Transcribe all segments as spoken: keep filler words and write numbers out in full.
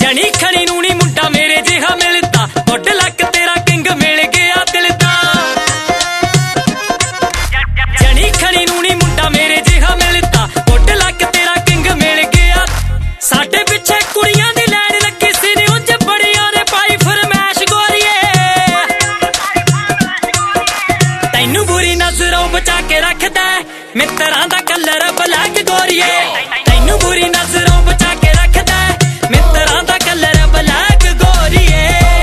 ਜਣੀ ਖਣੀ ਨੂੰ ਨੀ ਮੁੰਡਾ ਮੇਰੇ ਜਿਹਾ ਮਿਲਦਾ ਗੁੱਡ ਲੱਕ ਤੇਰਾ ਕਿੰਗ ਮਿਲ ਗਿਆ ਦਿਲ ਦਾ ਜਣੀ ਖਣੀ ਨੂੰ ਨੀ ਮੁੰਡਾ ਮੇਰੇ ਜਿਹਾ ਮਿਲਦਾ ਗੁੱਡ ਲੱਕ ਤੇਰਾ ਕਿੰਗ ਮਿਲ ਗਿਆ ਸਾਡੇ ਪਿੱਛੇ ਕੁੜੀਆਂ ਦੀ ਲੈਣ ਲੱਗੀ ਸੀ ਨੀ ਉਂਝ ਬੜੀਆਂ ਨੇ ਪਾਈ ਫਰਮੈਸ਼ ਗੋਰੀਏ ਤੈਨੂੰ ਬੁਰੀ ਨਜ਼ਰੋਂ ਬਚਾ ਕੇ ਰੱਖਦਾ ਮਿੱਤਰਾਂ ਦਾ ਕਲਰ ਬਲੈਕ ਗੋਰੀਏ ਤੈਨੂੰ ਬੁਰੀ ਨਜ਼ਰੋਂ ਬਚਾ ਕੇ ਰੱਖਦਾ ਮਿੱਤਰਾਂ ਦਾ ਕਲਰ ਬਲੈਕ ਗੋਰੀਏ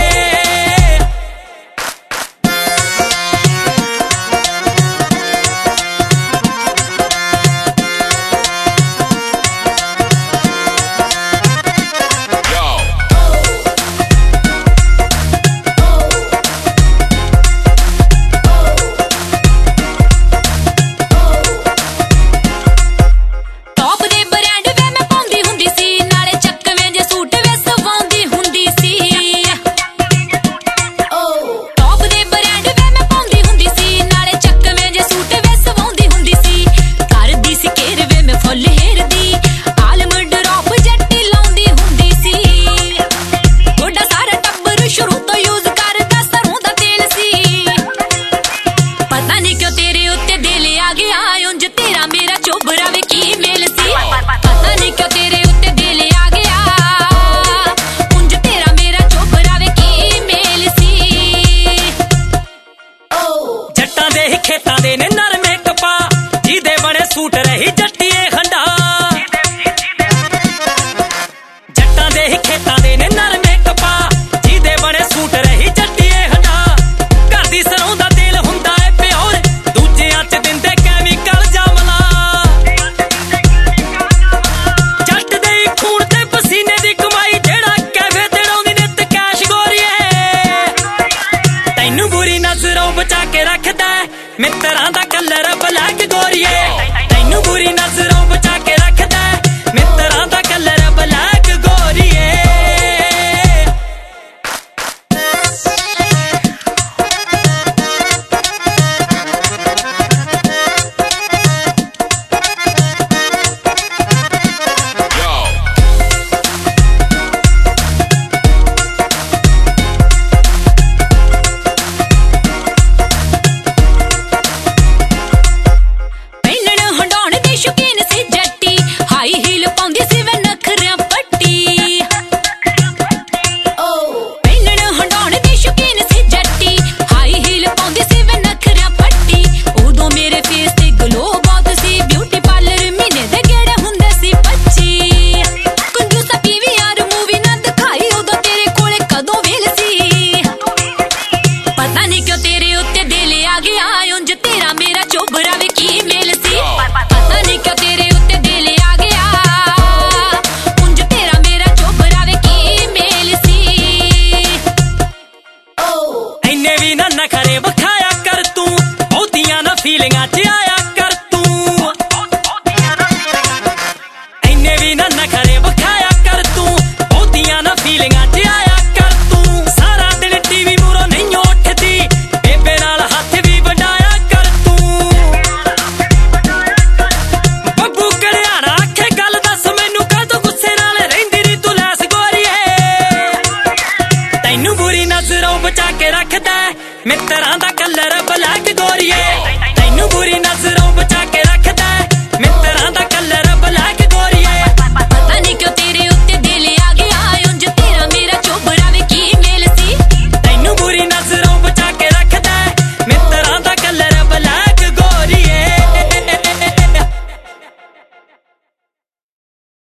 ਖੇਤਾਂ ਦੇ ਨੇ ਨਰਮੇ ਕਪਾ ਜਿਹਦੇ ਬਣੇ ਸੂਟ ਰਹੀ ਜੱਟੀਏ ਖੰਡਾ ਜੱਟਾਂ ਦੇ ਹੀ ਖੇਤਾਂ ਦੇ ਨੇ ਨਰਮੇ ਕਪਾ ਜਿਹਦੇ ਬਣੇ ਸੂਟ ਰਹੀ ਜੱਟੀਏ ਖੰਡਾ ਘਰ ਦੀ ਸਰੋਂ ਦਾ ਤੇਲ ਹੁੰਦਾ ਏ ਪਿਓਰ ਦੂਜਿਆਂ ਚ ਦਿੰਦੇ ਕੈਮੀਕਲ ਜਾਮਲਾ ਜੱਟ ਦੇ ਖੂਨ ਤੇ ਪਸੀਨੇ ਦੀ ਕਮਾਈ ਜਿਹੜਾ ਕੈਫੇ ਤੇ ਡਾਉਂਦੀ ਨਿੱਤ ਕੈਸ਼ ਗੋਰੀਏ ਤੈਨੂੰ ਬੁਰੀ ਨਜ਼ਰੋਂ ਬਚਾ ਕੇ ਰੱਖਦਾ ਮਿੱਤਰਾਂ ਦਾ ਕਲਰ ਬਲੈਕ ਗੋਰੀਏ ਤੈਨੂੰ ਬੁਰੀ ਨਜ਼ਰੋਂ ਬਚਾ ਕੇ ਰੱਖਦਾ ਮਿੱਤਰਾਂ ਦਾ ਕਲਰ ਬਲੈਕ ਗੋਰੀਏ ਨਖਰੇ ਵਿਖਾਇਆ ਕਰ ਤੂੰ ਬਹੁਤੀਆਂ ਨਾ ਫੀਲਿੰਗਾਂ ਚ ਆਇਆ ਕਰ ਤੂੰ ਇੰਨੇ ਵੀ ਨਾ ਨਖਰੇ ਵਿਖਾਇਆ ਕਰ ਤੂੰ ਬਹੁਤੀਆਂ ਨਾ ਫੀਲਿੰਗਾਂ ਚ ਆਇਆ ਕਰ ਤੂੰ ਸਾਰਾ ਦਿਨ ਟੀਵੀ ਮੂਹਰੋਂ ਨਹੀਂ ਉੱਠਦੀ ਬੇਬੇ ਨਾਲ ਹੱਥ ਵੀ ਵਡਾਇਆ ਕਰ ਤੂੰ ਬੱਬੂ ਕਲਿਆਣਾ ਆਖੇ ਗੱਲ ਦੱਸ ਮੈਨੂੰ ਕਾਹਤੋਂ ਗੁੱਸੇ ਨਾਲ ਰਹਿੰਦੀ ਨੀ ਤੂੰ ਲੈਸ ਗੋਰੀਏ ਤੈਨੂੰ ਬੁਰੀ ਨਜ਼ਰੋਂ ਬਚਾ ਕੇ ਰੱਖਦਾ ਮਿੱਤਰਾਂ ਦਾ ਕਲਰ ਬਲੈਕ ਗੋ